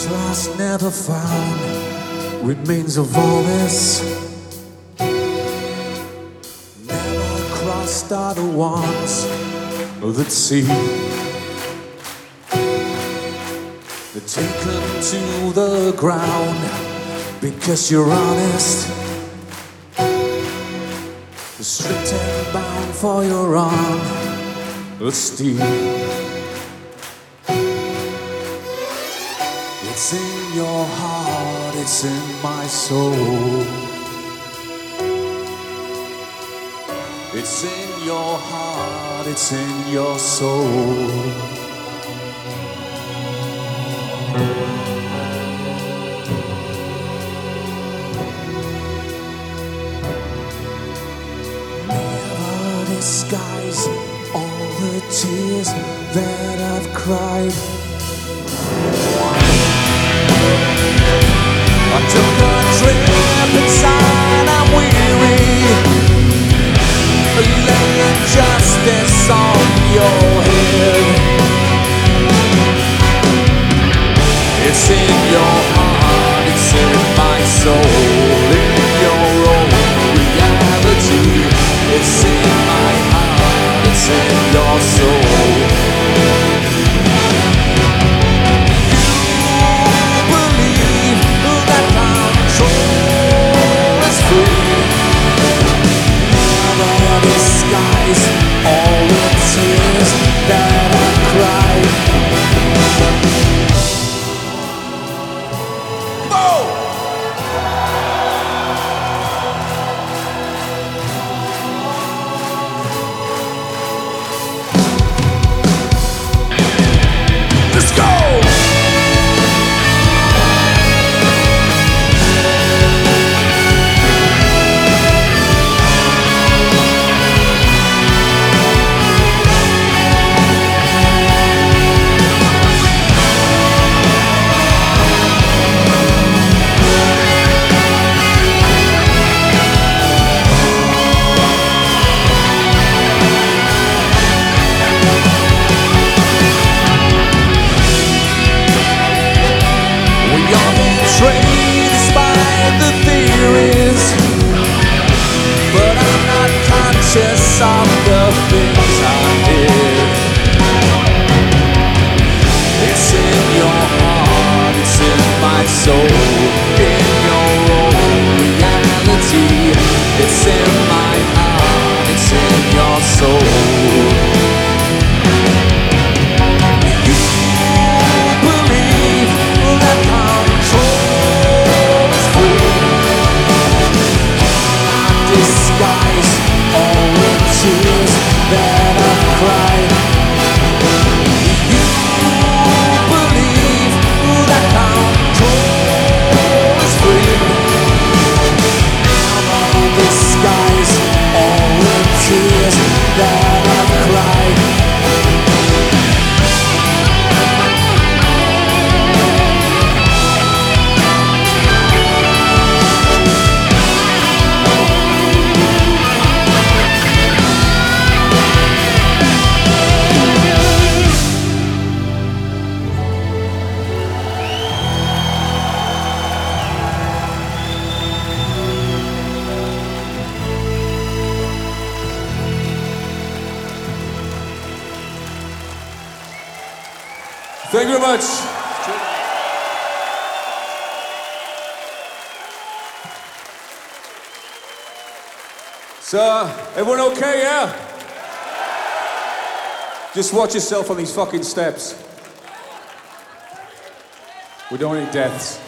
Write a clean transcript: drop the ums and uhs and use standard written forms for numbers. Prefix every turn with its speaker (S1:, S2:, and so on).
S1: Times lost, never found, remains of all this. Never crossed are the ones that see. They're taken to the ground because you're honest. They're stripped and bound for your honesty. It's in your heart, it's in my soul. It's in your heart, it's in your soul. Never disguise all the tears that I've cried. I took a trip inside, I'm weary, laying justice on your head. It's in your heart, it's in my soul, in your own reality. It's in my heart, it's in your soul. All the tears that I cried. Oh! Let's go! Despite the theories, but I'm not conscious of the things I did. It's in your heart, it's in my soul, in your own reality. It's in my heart, it's in your soul. Disguise all the tears that I've cried. You believe that control is free. I'll disguise all the tears that I've cried. Thank you very much. So, everyone okay, yeah? Just watch yourself on these fucking steps. We don't need deaths.